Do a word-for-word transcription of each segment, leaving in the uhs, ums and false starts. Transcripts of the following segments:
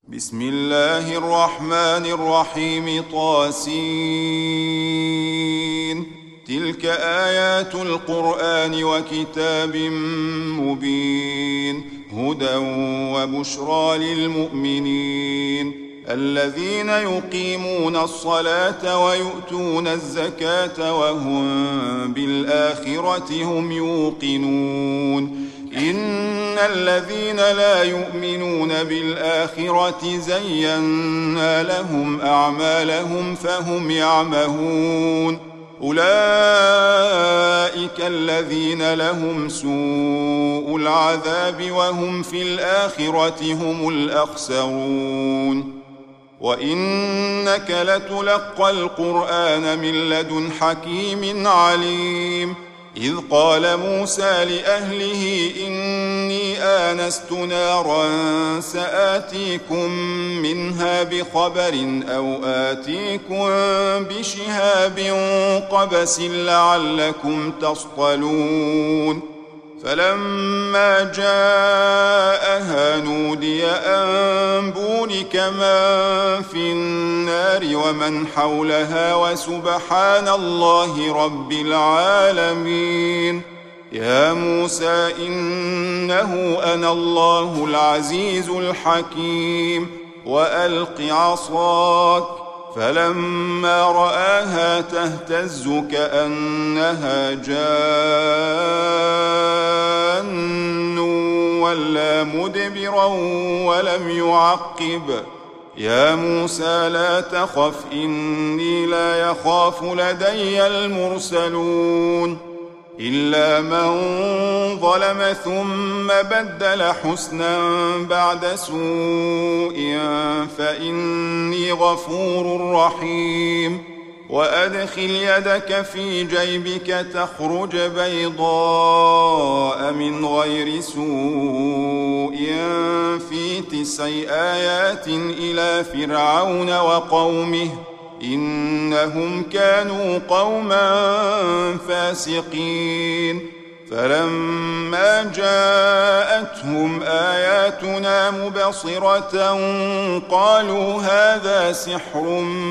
بسم الله الرحمن الرحيم طاسين تلك آيات القرآن وكتاب مبين هدى وبشرى للمؤمنين الذين يقيمون الصلاة ويؤتون الزكاة وهم بالآخرة هم يوقنون إن الذين لا يؤمنون بالآخرة زينا لهم أعمالهم فهم يعمهون أولئك الذين لهم سوء العذاب وهم في الآخرة هم الأخسرون وإنك لتلقى القرآن من لدن حكيم عليم إذ قال موسى لأهله إني آنست نارا سآتيكم منها بخبر أو آتيكم بشهاب قبس لعلكم تصطلون فلما جاءها نودي أن بورك من في النار ومن حولها وسبحان الله رب العالمين يا موسى إنه أنا الله العزيز الحكيم وألق عصاك فلما رآها تهتز كأنها جان ولا مدبرا ولم يعقب يا موسى لا تخف إني لا يخاف لدي المرسلون إلا من ظلم ثم بدل حسنا بعد سوء فإني غفور رحيم وأدخل يدك في جيبك تخرج بيضاء من غير سوء في تسع آيات إلى فرعون وقومه إنهم كانوا قوما فاسقين فلما جاءتهم آياتنا مبصرة قالوا هذا سحر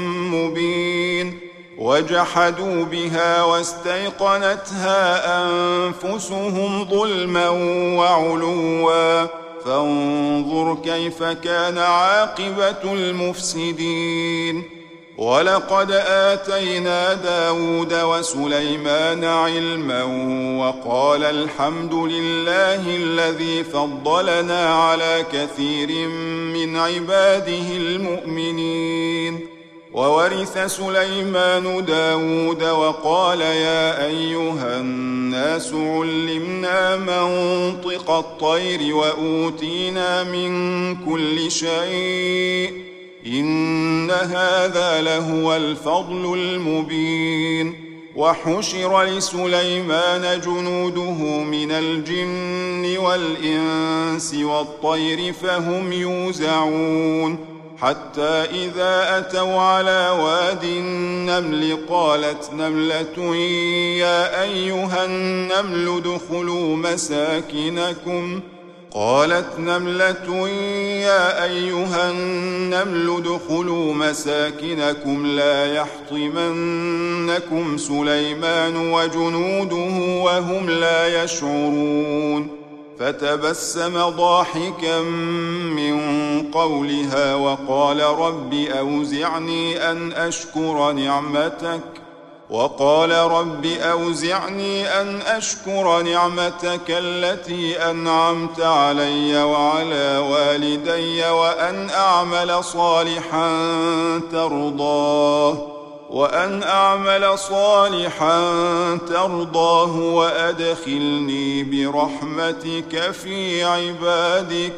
مبين وجحدوا بها واستيقنتها أنفسهم ظلما وعلوا فانظر كيف كان عاقبة المفسدين ولقد آتينا داود وسليمان علما وقال الحمد لله الذي فضلنا على كثير من عباده المؤمنين وورث سليمان داود وقال يا أيها الناس علمنا منطق الطير وأوتينا من كل شيء إن هذا لهو الفضل المبين وحشر لسليمان جنوده من الجن والإنس والطير فهم يوزعون حتى إذا أتوا على واد النمل قالت نملة يا أيها النمل ادخلوا مساكنكم قالت نملة يا أيها النمل ادخلوا مساكنكم لا يحطمنكم سليمان وجنوده وهم لا يشعرون فتبسم ضاحكا من قولها وقال رب أوزعني أن أشكر نعمتك وقال رب أوزعني أن أشكر نعمتك التي أنعمت علي وعلى والدي وأن أعمل صالحا ترضاه وأن أعمل صالحا ترضاه وأدخلني برحمتك في عبادك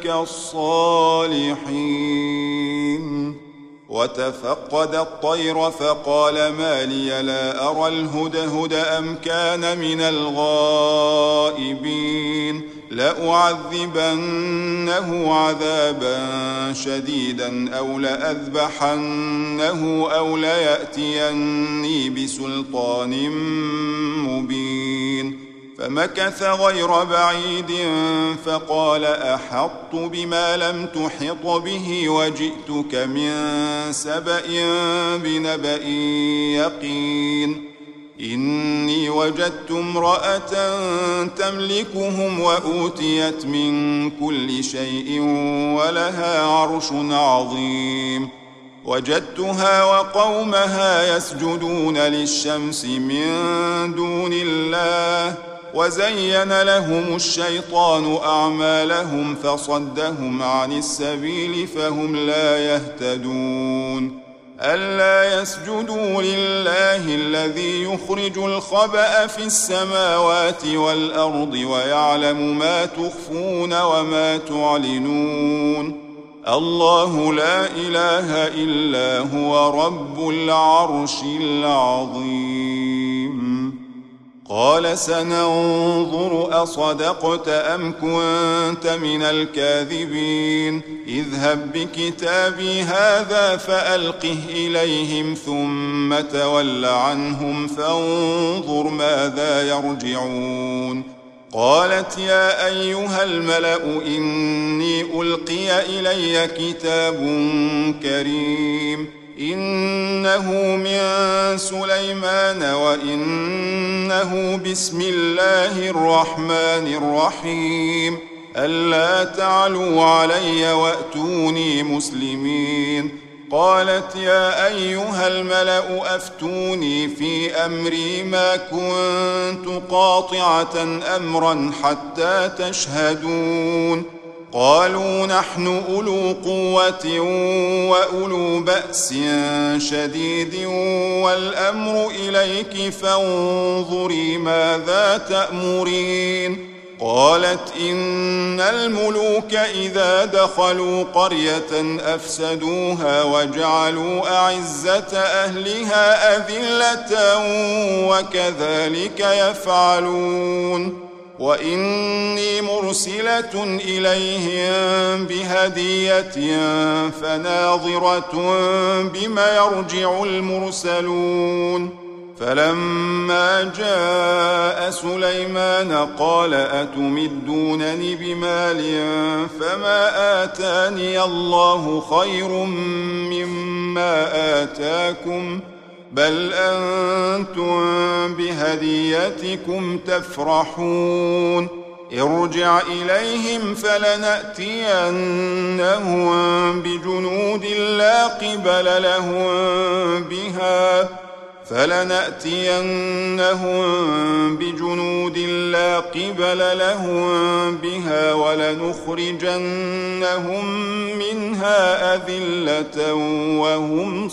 الصالحين وتفقد الطير فقال ما لي لا أرى الهدهد أم كان من الغائبين لأعذبنه عذابا شديدا أو لأذبحنه أو ليأتيني بسلطان مبين فمكث غير بعيد فقال أحطت بما لم تحط به وجئتك من سبأ بنبأ يقين إني وجدت امرأة تملكهم وأوتيت من كل شيء ولها عرش عظيم وجدتها وقومها يسجدون للشمس من دون الله وزين لهم الشيطان أعمالهم فصدهم عن السبيل فهم لا يهتدون ألا يسجدوا لله الذي يخرج الخبأ في السماوات والأرض ويعلم ما تخفون وما تعلنون الله لا إله إلا هو رب العرش العظيم قال سننظر أصدقت أم كنت من الكاذبين اذهب بكتابي هذا فألقه إليهم ثم تول عنهم فانظر ماذا يرجعون قالت يا أيها الملأ إني ألقي إلي كتاب كريم إنه من سليمان وإنه بسم الله الرحمن الرحيم ألا تعلوا علي وأتوني مسلمين قالت يا أيها الملأ أفتوني في أمري ما كنت قاطعة أمرا حتى تشهدون قالوا نحن أولو قوة وأولو بأس شديد والأمر إليك فانظري ماذا تأمرين قالت إن الملوك إذا دخلوا قرية أفسدوها وجعلوا أعزة أهلها أذلة وكذلك يفعلون وإني مرسلة إليهم بهدية فناظرة بما يرجع المرسلون فلما جاء سليمان قال أتمدونني بمال فما آتاني الله خير مما آتاكم بل أنتم بهديتكم تفرحون ارجع إليهم فلنأتينهم بجنود لا قبل لهم بها فلنأتينهم بجنود لا قبل لهم بها ولنخرجنهم منها أذلة وهم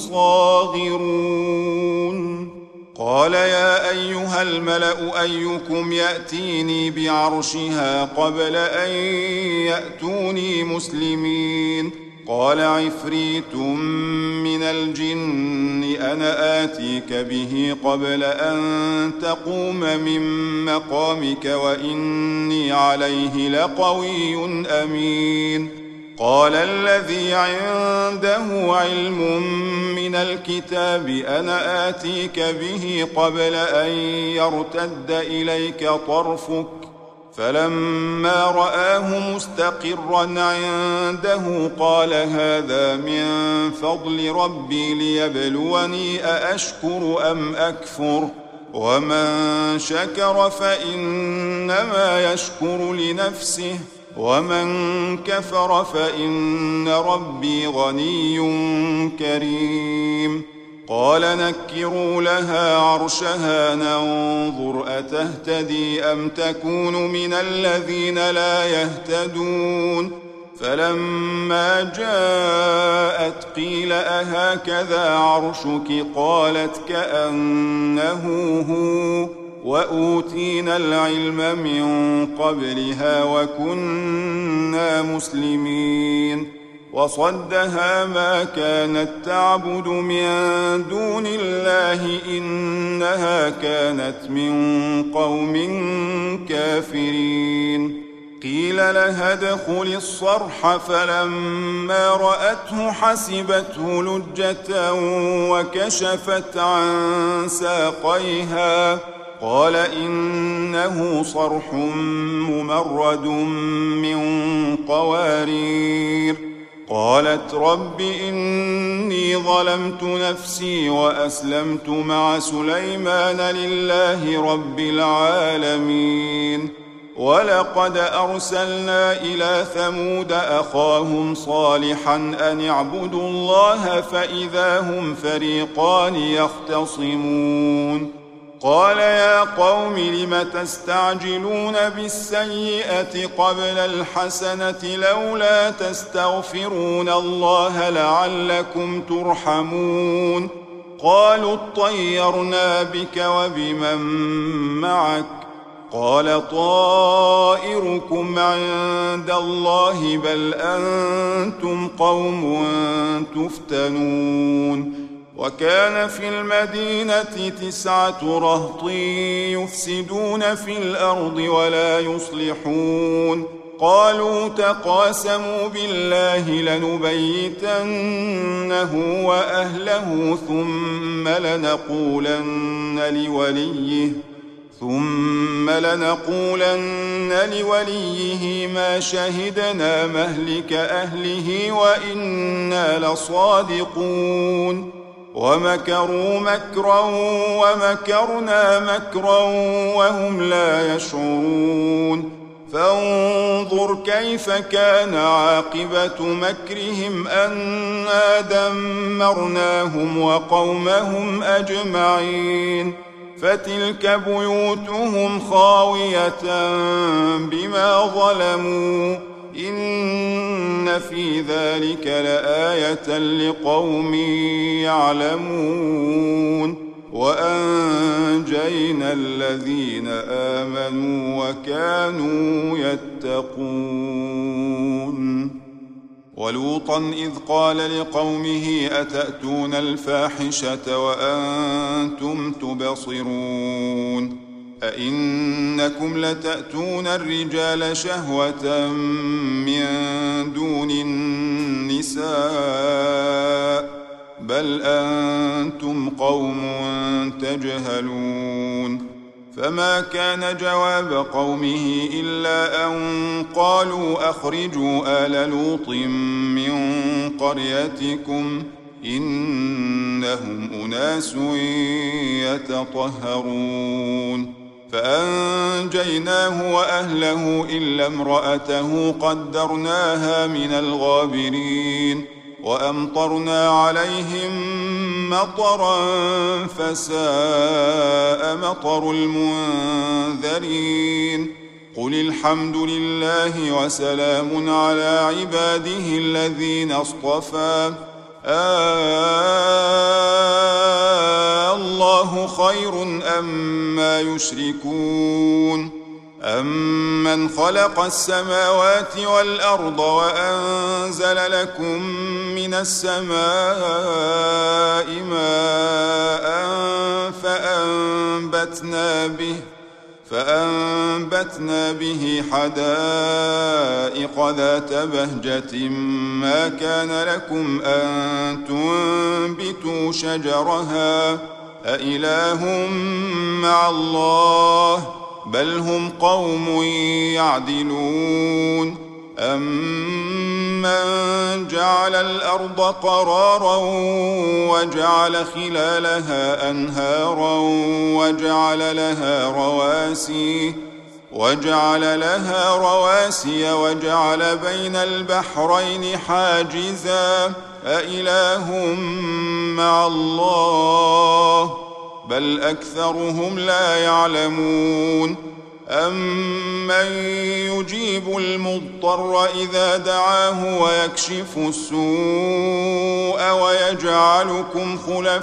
صاغرون قال يا أيها الملأ أيكم يأتيني بعرشها قبل أن يأتوني مسلمين قال عفريت من الجن أنا آتيك به قبل أن تقوم من مقامك وإني عليه لقوي أمين قال الذي عنده علم من الكتاب أنا آتيك به قبل أن يرتد إليك طرفك فلما رآه مستقرا عنده قال هذا من فضل ربي ليبلوني أأشكر أم أكفر ومن شكر فإنما يشكر لنفسه ومن كفر فإن ربي غني كريم قال نكروا لها عرشها ننظر أتهتدي أم تكون من الذين لا يهتدون فلما جاءت قيل أهكذا عرشك قالت كأنه هو وأوتينا العلم من قبلها وكنا مسلمين وصدها ما كانت تعبد من دون الله إنها كانت من قوم كافرين قيل لها ادخل الصرح فلما رأته حسبته لجة وكشفت عن ساقيها قال إنه صرح ممرد من قوارير. قالت رب إني ظلمت نفسي وأسلمت مع سليمان لله رب العالمين. ولقد أرسلنا إلى ثمود أخاهم صالحا أن اعبدوا الله فإذا هم فريقان يختصمون. قال يا قوم لم تستعجلون بالسيئة قبل الحسنة لولا تستغفرون الله لعلكم ترحمون. قالوا اطيرنا بك وبمن معك قال طائركم عند الله بل أنتم قوم تفتنون. وكان في المدينة تسعة رهط يفسدون في الأرض ولا يصلحون. قالوا تقاسموا بالله لنبيتنه وأهله ثم لنقولن لوليه ثم لنقولن لوليه ما شهدنا مهلك أهله وإنا لصادقون. ومكروا مكرا ومكرنا مكرا وهم لا يشعرون. فانظر كيف كان عاقبة مكرهم أنا دمرناهم وقومهم أجمعين. فتلك بيوتهم خاوية بما ظلموا إن في ذلك لآية لقوم يعلمون. وأنجينا الذين آمنوا وكانوا يتقون. ولوطا إذ قال لقومه أتأتون الفاحشة وأنتم تبصرون أئنكم لتأتون الرجال شهوة من دون النساء بل أنتم قوم تجهلون. فما كان جواب قومه إلا أن قالوا أخرجوا آل لوط من قريتكم إنهم أناس يتطهرون. فأنجيناه وأهله إلا امرأته قدرناها من الغابرين. وأمطرنا عليهم مطرا فساء مطر المنذرين. قل الحمد لله وسلام على عباده الذين اصطفى آه الله خير أما يشركون. أمن خلق السماوات والأرض وأنزل لكم من السماء ماء فأنبتنا به فأنبتنا به حدائق ذات بهجة ما كان لكم أن تنبتوا شجرها أإله مع الله بل هم قوم يعدلون. أمن جعل الأرض قرارا وجعل خلالها أنهارا وجعل لها رواسي وجعل لها رواسي وجعل بين البحرين حاجزا أإله مع الله بل أكثرهم لا يعلمون. أمن يجيب المضطر إذا دعاه ويكشف السوء ويجعلكم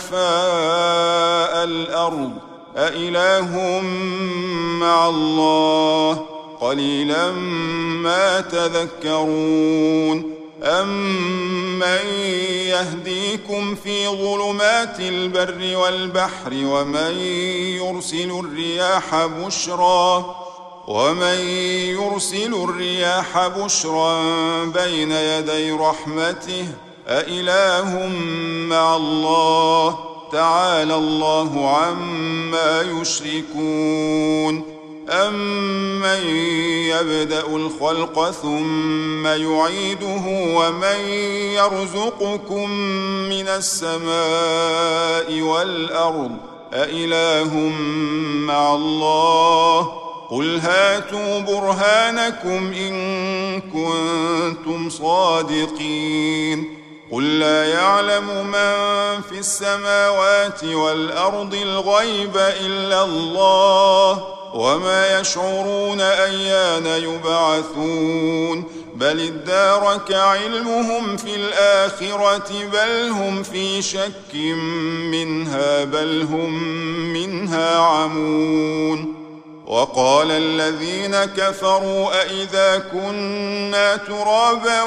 خلفاء الأرض أإله مع الله قليلا ما تذكرون. أمن يهديكم في ظلمات البر والبحر ومن يرسل الرياح بشرا ومن يرسل الرياح بشرا بين يدي رحمته أإله مع الله تعالى الله عما يشركون أمن يبدأ الخلق ثم يعيده ومن يرزقكم من السماء والأرض أإله مع الله قل هاتوا برهانكم إن كنتم صادقين قل لا يعلم من في السماوات والأرض الغيب إلا الله وما يشعرون أيان يبعثون بل ادارك علمهم في الآخرة بل هم في شك منها بل هم منها عمون وقال الذين كفروا أئذا كنا ترابا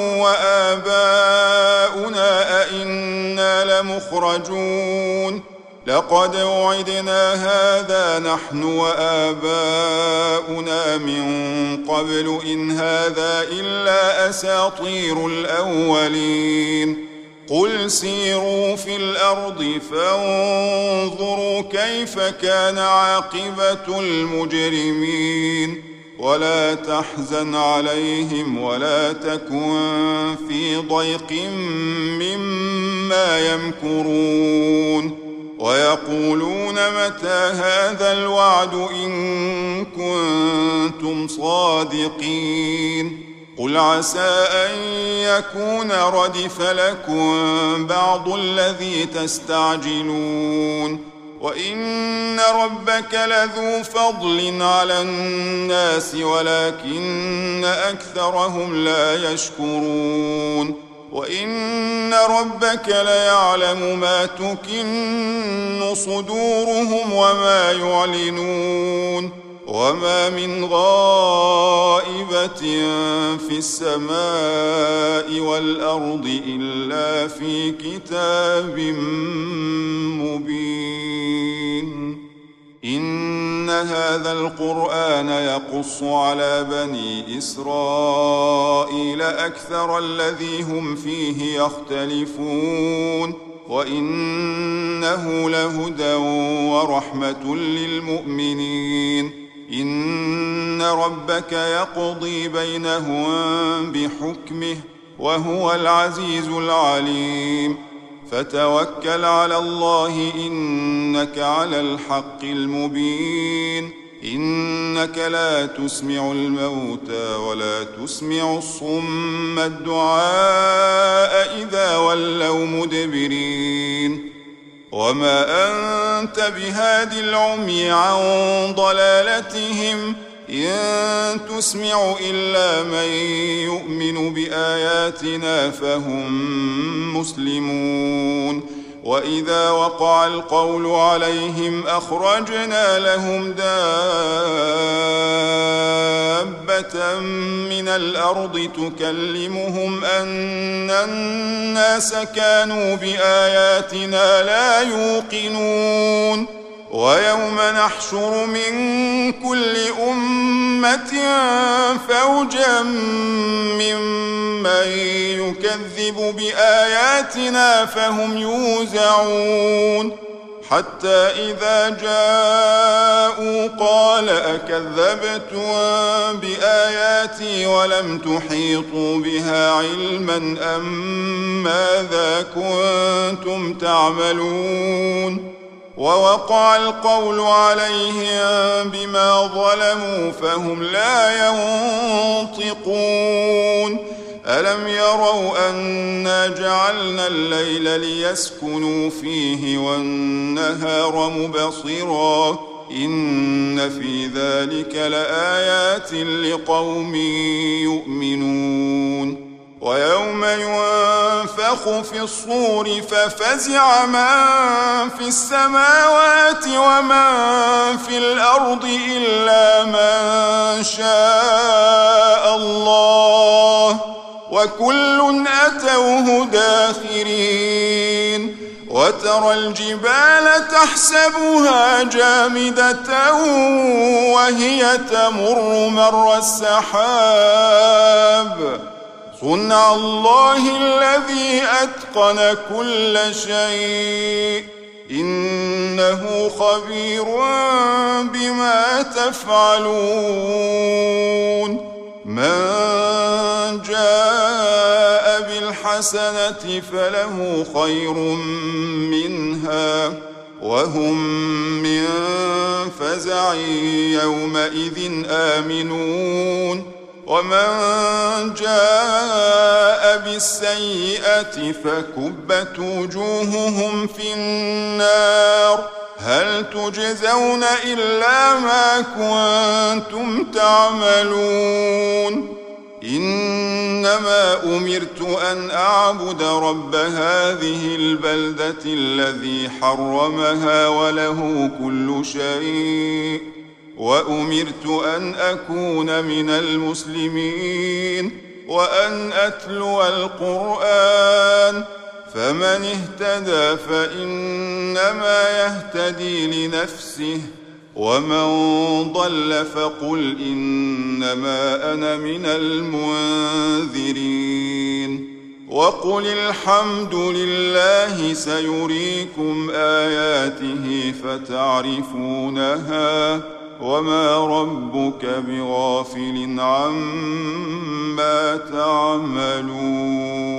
وآباؤنا أئنا لمخرجون لقد وعدنا هذا نحن وآباؤنا من قبل إن هذا إلا أساطير الأولين قل سيروا في الأرض فانظروا كيف كان عاقبة المجرمين ولا تحزن عليهم ولا تكن في ضيق مما يمكرون ويقولون متى هذا الوعد إن كنتم صادقين قل عسى أن يكون ردف لكم بعض الذي تستعجلون وإن ربك لذو فضل على الناس ولكن أكثرهم لا يشكرون وإن ربك ليعلم ما تكن صدورهم وما يعلنون وما من غائبة في السماء والأرض إلا في كتاب مبين إن هذا القرآن يقص على بني إسرائيل أكثر الذي هم فيه يختلفون وإنه لهدى ورحمة للمؤمنين إن ربك يقضي بينهم بحكمه وهو العزيز العليم فتوكل على الله إنك على الحق المبين إنك لا تسمع الموتى ولا تسمع الصم الدعاء إذا ولوا مدبرين وما أنت بهادي العمي عن ضلالتهم إن تسمع إلا من يؤمن بآياتنا فهم مسلمون وإذا وقع القول عليهم أخرجنا لهم دابة من الأرض تكلمهم أن الناس كانوا بآياتنا لا يوقنون ويوم نحشر من كل أمة فوجا ممن يكذب بآياتنا فهم يوزعون حتى إذا جاءوا قال أكذبتم بآياتي ولم تحيطوا بها علما أم ماذا كنتم تعملون ووقع القول عليهم بما ظلموا فهم لا ينطقون ألم يروا أنا جعلنا الليل ليسكنوا فيه والنهار مبصرا إن في ذلك لآيات لقوم يؤمنون ويوم ينفخ في الصور ففزع من في السماوات ومن في الأرض إلا من شاء الله وكل أتوه داخرين وترى الجبال تحسبها جامدة وهي تمر مر السحاب صنع الله الذي أتقن كل شيء إنه خبير بما تفعلون من جاء بالحسنة فله خير منها وهم من فزع يومئذ آمنون ومن جاء بالسيئة فكبت وجوههم في النار هل تجزون إلا ما كنتم تعملون إنما أمرت أن أعبد رب هذه البلدة الذي حرمها وله كل شيء وأمرت أن أكون من المسلمين وأن أتلو القرآن فمن اهتدى فإنما يهتدي لنفسه ومن ضل فقل إنما أنا من المنذرين وقل الحمد لله سيريكم آياته فتعرفونها وما ربك بغافل عما تعملون.